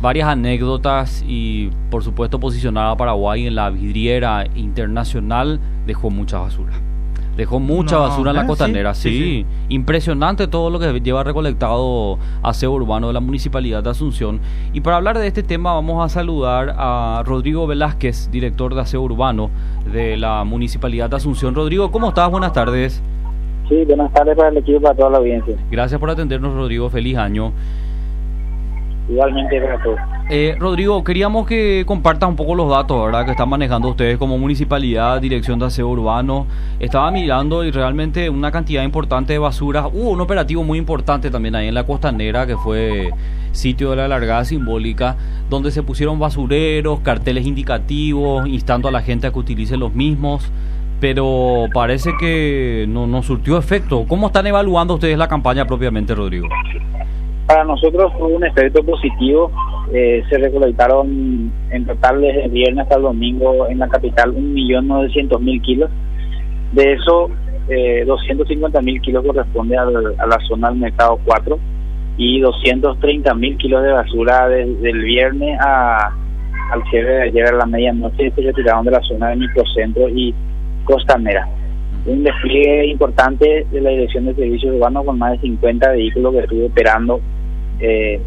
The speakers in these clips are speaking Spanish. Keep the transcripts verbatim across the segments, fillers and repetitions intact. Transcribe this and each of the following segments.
varias anécdotas y por supuesto posicionada a Paraguay en la vidriera internacional, dejó mucha basura. Dejó mucha No, basura en la ¿eh? costanera, Sí, sí, sí, sí. Impresionante todo lo que lleva recolectado aseo urbano de la Municipalidad de Asunción. Y para hablar de este tema vamos a saludar a Rodrigo Velázquez, director de aseo urbano de la Municipalidad de Asunción. Rodrigo, ¿cómo estás? Buenas tardes. Sí, buenas tardes para el equipo y para toda la audiencia. Gracias por atendernos, Rodrigo. Feliz año. Igualmente para todos. Eh, Rodrigo, queríamos que compartas un poco los datos, ¿verdad?, que están manejando ustedes como municipalidad, dirección de aseo urbano. Estaba mirando y realmente una cantidad importante de basuras. Hubo un operativo muy importante también ahí en la costanera, que fue sitio de la largada simbólica, donde se pusieron basureros, carteles indicativos, instando a la gente a que utilice los mismos, pero parece que no, no surtió efecto. ¿Cómo están evaluando ustedes la campaña propiamente, Rodrigo? Para nosotros fue un efecto positivo. Eh, se recolectaron en total desde el viernes hasta el domingo en la capital un millón novecientos mil kilos. De eso, eh, doscientos cincuenta mil kilos corresponde al, a la zona del mercado cuatro y doscientos treinta mil kilos de basura desde el viernes a, al cierre de ayer a la medianoche se retiraron de la zona del microcentro y costanera. Un despliegue importante de la Dirección de Servicios Urbanos con más de cincuenta vehículos que estuvo operando eh,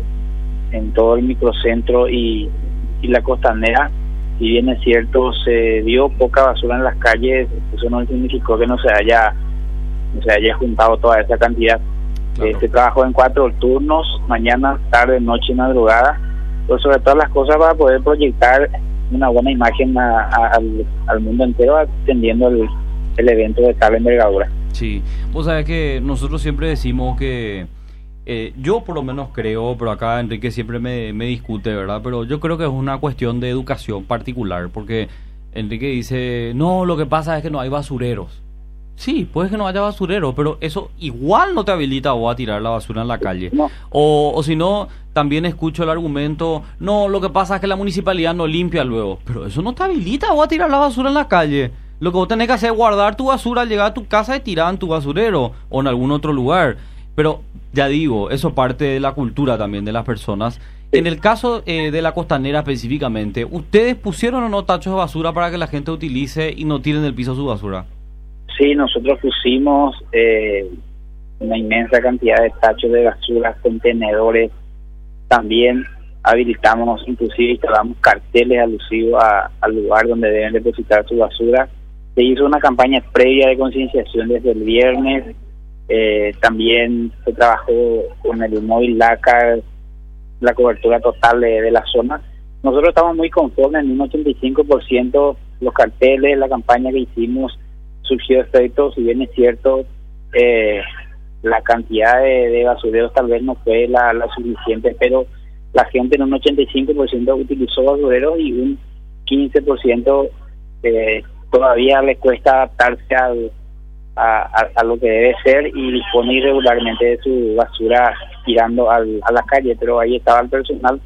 en todo el microcentro y, y la costanera. Si bien es cierto, se vio poca basura en las calles, eso no significó que no se haya no se haya juntado toda esa cantidad. Claro. Este trabajo en cuatro turnos, mañana, tarde, noche y madrugada, pues sobre todas las cosas para poder proyectar una buena imagen a, a, al, al mundo entero, atendiendo el el evento de tal envergadura. Sí, vos sabés que nosotros siempre decimos que, eh, yo por lo menos creo, pero acá Enrique siempre me, me discute, ¿verdad? Pero yo creo que es una cuestión de educación particular, porque Enrique dice, no, lo que pasa es que no hay basureros. Sí, puede que no haya basureros, pero eso igual no te habilita a vos a tirar la basura en la calle. No. O, o si no, también escucho el argumento, no, lo que pasa es que la municipalidad no limpia luego, pero eso no te habilita a vos a tirar la basura en la calle. Lo que vos tenés que hacer es guardar tu basura al llegar a tu casa y tirar en tu basurero o en algún otro lugar. Pero ya digo, eso parte de la cultura también de las personas. En el caso eh, de la costanera específicamente, ¿ustedes pusieron o no tachos de basura para que la gente utilice y no tiren del piso su basura? Sí, nosotros pusimos eh, una inmensa cantidad de tachos de basura, contenedores. También habilitamos, inclusive instalamos carteles alusivos a, al lugar donde deben depositar su basura. Se hizo una campaña previa de concienciación desde el viernes. Eh, también se trabajó con el móvil LACAR, la cobertura total de, de la zona. Nosotros estamos muy conformes, en un ochenta y cinco por ciento los carteles, la campaña que hicimos surgió efecto. Si bien es cierto, eh, la cantidad de, de basureros tal vez no fue la, la suficiente, pero la gente en un ochenta y cinco por ciento utilizó basureros y un quince por ciento eh, todavía le cuesta adaptarse al, a, a, a lo que debe ser y disponer regularmente de su basura tirando al, a la calle. Pero ahí estaba el personal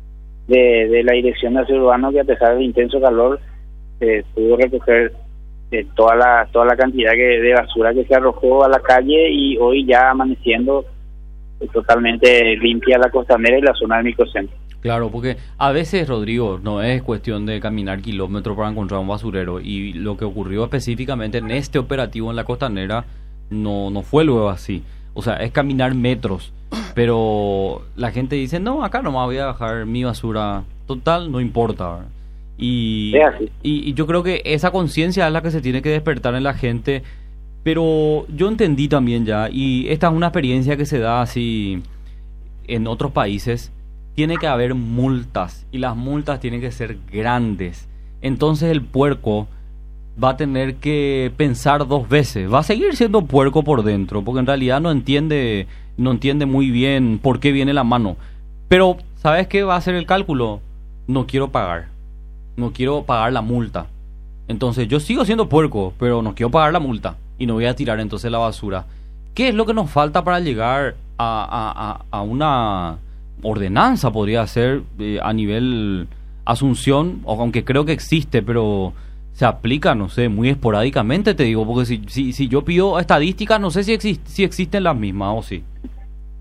de, de la Dirección de Aseo Urbano, que a pesar del intenso calor eh, pudo recoger eh, toda la toda la cantidad que, de basura que se arrojó a la calle, y hoy ya amaneciendo eh, totalmente limpia la costanera y la zona del microcentro. Claro, porque a veces, Rodrigo, no es cuestión de caminar kilómetros para encontrar un basurero, y lo que ocurrió específicamente en este operativo en la costanera no, no fue luego así. O sea, es caminar metros, pero la gente dice, no, acá nomás voy a dejar mi basura, total, no importa, ¿verdad? Y, Es así. y, y yo creo que esa conciencia es la que se tiene que despertar en la gente, pero yo entendí también ya, y esta es una experiencia que se da así en otros países. Tiene que haber multas, y las multas tienen que ser grandes. Entonces el puerco va a tener que pensar dos veces. Va a seguir siendo puerco por dentro, porque en realidad no entiende, no entiende muy bien por qué viene la mano. Pero, ¿sabes qué va a hacer el cálculo? No quiero pagar. No quiero pagar la multa. Entonces yo sigo siendo puerco, pero no quiero pagar la multa. Y no voy a tirar entonces la basura. ¿Qué es lo que nos falta para llegar a, a, a, a una ordenanza, podría ser, eh, a nivel Asunción, o aunque creo que existe, pero se aplica, no sé, muy esporádicamente, te digo, porque si si, si yo pido estadísticas, no sé si, exist, si existen las mismas o sí.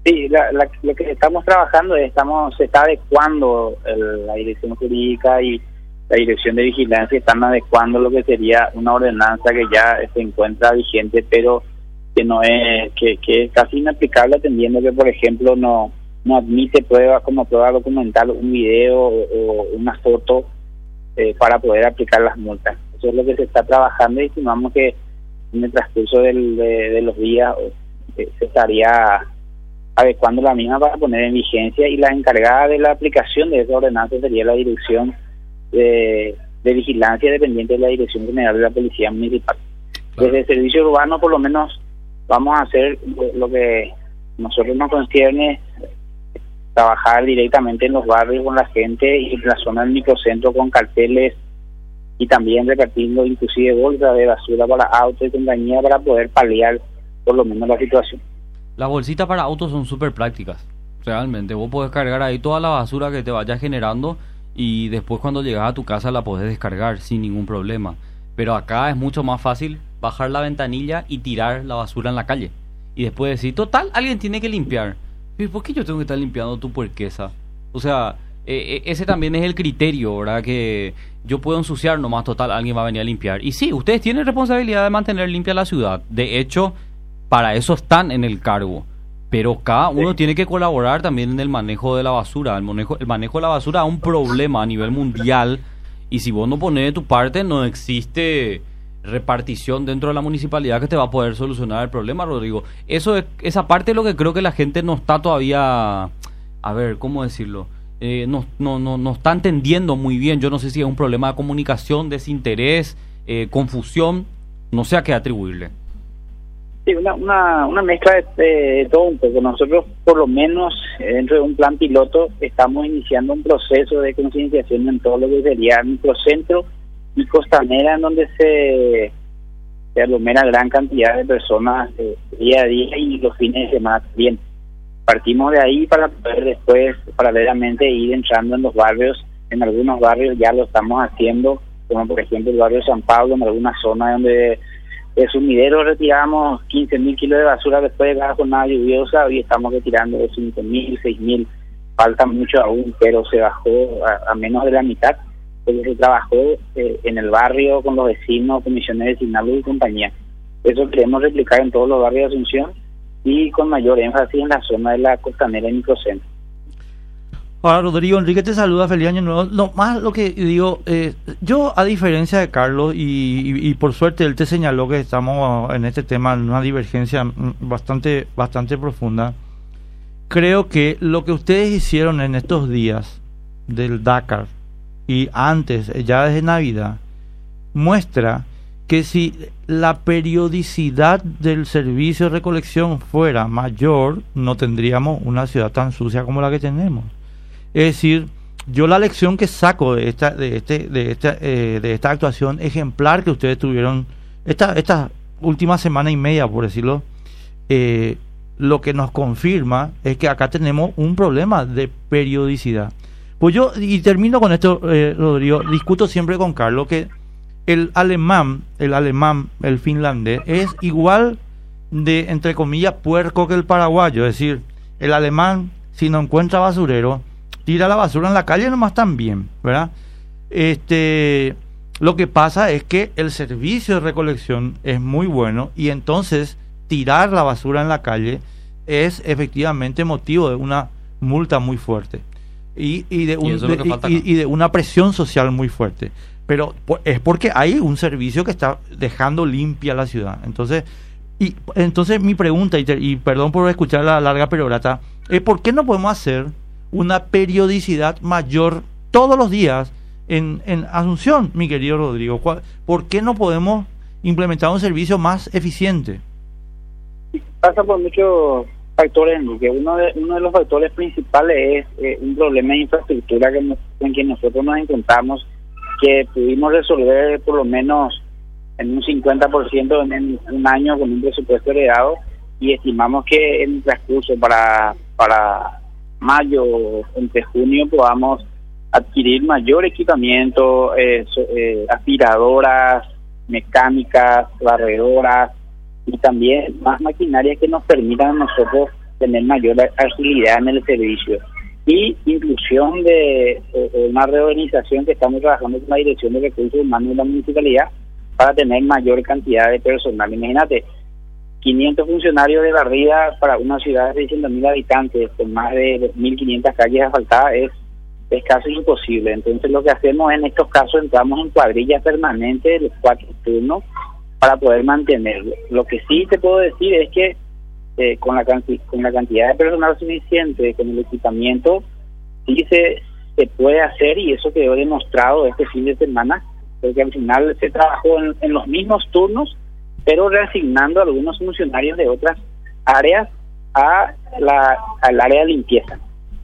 Sí, la, la, lo que estamos trabajando es, estamos, se está adecuando el, la dirección jurídica y la dirección de vigilancia, están adecuando lo que sería una ordenanza que ya se encuentra vigente, pero que no es, que, que es casi inaplicable, atendiendo que, por ejemplo, no, no admite prueba como prueba documental un video o, o una foto eh, para poder aplicar las multas. Eso es lo que se está trabajando y estimamos que en el transcurso del, de, de los días eh, se estaría adecuando la misma para poner en vigencia, y la encargada de la aplicación de esa ordenanza sería la Dirección de, de Vigilancia, dependiente de la Dirección General de la Policía Municipal. Claro. Desde el Servicio Urbano, por lo menos, vamos a hacer lo que nosotros nos concierne, trabajar directamente en los barrios con la gente y en la zona del microcentro con carteles, y también repartiendo inclusive bolsas de basura para autos y compañía para poder paliar por lo menos la situación. Las bolsitas para autos son súper prácticas, realmente. Vos podés cargar ahí toda la basura que te vayas generando y después cuando llegas a tu casa la podés descargar sin ningún problema. Pero acá es mucho más fácil bajar la ventanilla y tirar la basura en la calle. Y después decir, total, alguien tiene que limpiar. ¿Pero por qué yo tengo que estar limpiando tu puerquesa? O sea, eh, ese también es el criterio, ¿verdad? Que yo puedo ensuciar nomás, total, alguien va a venir a limpiar. Y sí, ustedes tienen responsabilidad de mantener limpia la ciudad. De hecho, para eso están en el cargo, pero cada uno sí tiene que colaborar también en el manejo de la basura. El manejo, el manejo de la basura es un problema a nivel mundial, y si vos no pones de tu parte, no existe repartición dentro de la municipalidad que te va a poder solucionar el problema, Rodrigo. Eso es, esa parte es lo que creo que la gente no está todavía, a ver, ¿cómo decirlo? Eh, no, no, no, no está entendiendo muy bien. Yo no sé si es un problema de comunicación, desinterés, eh, confusión, no sé a qué atribuirle. Sí, una, una, una mezcla de, de todo un poco. Nosotros, por lo menos, dentro de un plan piloto, estamos iniciando un proceso de concienciación en todo lo que sería microcentro y costanera, en donde se, se aglomera gran cantidad de personas eh, día a día y los fines de semana también. Partimos de ahí para poder después, paralelamente, ir entrando en los barrios. En algunos barrios ya lo estamos haciendo, como por ejemplo el barrio San Pablo, en alguna zona donde de sumideros retiramos quince mil kilos de basura después de cada jornada lluviosa. Hoy estamos retirando de cinco mil, seis mil, falta mucho aún, pero se bajó a, a menos de la mitad, porque se trabajó eh, en el barrio con los vecinos, comisiones vecinales y compañía. Eso queremos replicar en todos los barrios de Asunción y con mayor énfasis en la zona de la costanera y microcentro. Ahora, Rodrigo, Enrique te saluda, feliz año nuevo. No, más lo que digo, eh, yo a diferencia de Carlos, y, y, y por suerte él te señaló que estamos en este tema en una divergencia bastante, bastante profunda, creo que lo que ustedes hicieron en estos días del Dakar y antes, ya desde Navidad, muestra que si la periodicidad del servicio de recolección fuera mayor, no tendríamos una ciudad tan sucia como la que tenemos. Es decir, yo la lección que saco de esta de este de esta eh, de esta actuación ejemplar que ustedes tuvieron esta esta última semana y media, por decirlo, eh, lo que nos confirma es que acá tenemos un problema de periodicidad. Pues yo, y termino con esto, eh, Rodrigo, discuto siempre con Carlos que el alemán, el alemán, el finlandés es igual de, entre comillas, puerco que el paraguayo. Es decir, el alemán, si no encuentra basurero, tira la basura en la calle nomás también, ¿verdad? Este, lo que pasa es que el servicio de recolección es muy bueno, y entonces tirar la basura en la calle es efectivamente motivo de una multa muy fuerte y, y, de, un, y, de, y, y de una presión social muy fuerte. Pero es porque hay un servicio que está dejando limpia la ciudad. Entonces, y entonces mi pregunta, y, te, y perdón por escuchar la larga perorata, es ¿por qué no podemos hacer una periodicidad mayor todos los días en, en Asunción, mi querido Rodrigo? ¿Por qué no podemos implementar un servicio más eficiente? Pasa por muchos factores, Enrique. Uno de, uno de los factores principales es eh, un problema de infraestructura que nos, en que nosotros nos encontramos, que pudimos resolver por lo menos en un cincuenta por ciento en, en un año con un presupuesto heredado, y estimamos que en el transcurso para para mayo, entre junio, podamos adquirir mayor equipamiento, eh, eh, aspiradoras, mecánicas, barredoras y también más maquinarias que nos permitan a nosotros tener mayor agilidad en el servicio. Y inclusión de, de una reorganización que estamos trabajando con la Dirección de Recursos Humanos de la Municipalidad para tener mayor cantidad de personal. Imagínate, quinientos funcionarios de barrida para una ciudad de seiscientos mil habitantes con más de mil quinientas calles asfaltadas es, es casi imposible. Entonces lo que hacemos en estos casos, entramos en cuadrillas permanentes de los cuatro turnos para poder mantenerlo. Lo que sí te puedo decir es que eh, con, la canti- con la cantidad de personal suficiente, con el equipamiento, sí se, se puede hacer, y eso quedó demostrado este fin de semana, porque al final se trabajó en, en los mismos turnos, pero reasignando a algunos funcionarios de otras áreas a la, al área de limpieza.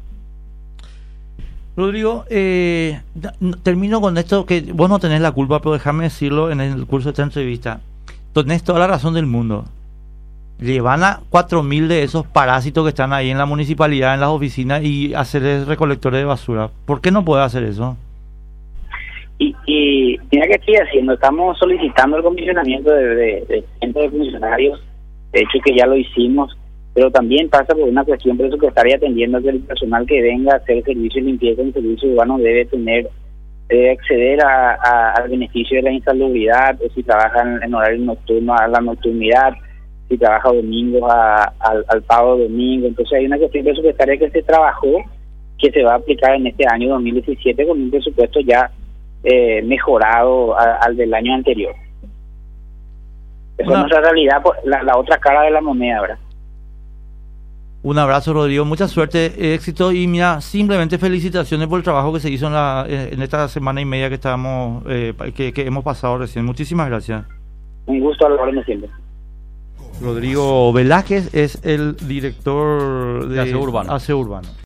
Rodrigo, eh, termino con esto, que vos no tenés la culpa, pero déjame decirlo en el curso de esta entrevista. Tenés toda la razón del mundo. Llevan a cuatro mil de esos parásitos que están ahí en la municipalidad, en las oficinas, y hacerles recolectores de basura. ¿Por qué no puede hacer eso? Y, y mira que estoy haciendo, estamos solicitando el comisionamiento de, de, de cientos de funcionarios, de hecho que ya lo hicimos, pero también pasa por una cuestión presupuestaria, atendiendo que el personal que venga a hacer servicio de limpieza en servicio urbano debe tener, debe acceder a, a, al beneficio de la insalubridad, o si trabaja en, en horario nocturno, a la nocturnidad, si trabaja domingos, a, al, al pago de domingo. Entonces hay una cuestión presupuestaria que se trabajó, que se va a aplicar en este año dos mil diecisiete con un presupuesto ya eh, mejorado a, al del año anterior. Esa es nuestra realidad, la, la otra cara de la moneda, ¿verdad? Un abrazo, Rodrigo, mucha suerte, éxito, y mira, simplemente felicitaciones por el trabajo que se hizo en, la, en esta semana y media que estábamos eh, que, que hemos pasado recién. Muchísimas gracias. Un gusto a la orden siempre. Rodrigo Velázquez es el director de, de Aseo Urbano. Aseo Urbano.